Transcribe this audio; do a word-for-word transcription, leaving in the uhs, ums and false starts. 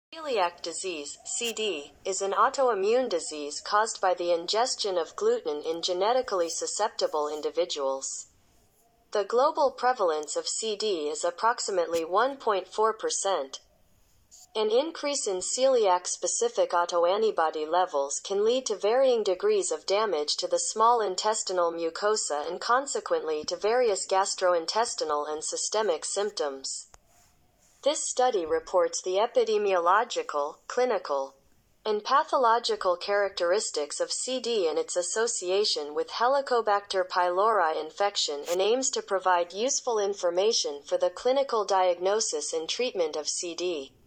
Celiac disease, C D, is an autoimmune disease caused by the ingestion of gluten in genetically susceptible individuals. The global prevalence of C D is approximately one point four percent. An increase in celiac-specific autoantibody levels can lead to varying degrees of damage to the small intestinal mucosa and consequently to various gastrointestinal and systemic symptoms. This study reports the epidemiological, clinical, and pathological characteristics of C D and its association with Helicobacter pylori infection and aims to provide useful information for the clinical diagnosis and treatment of C D.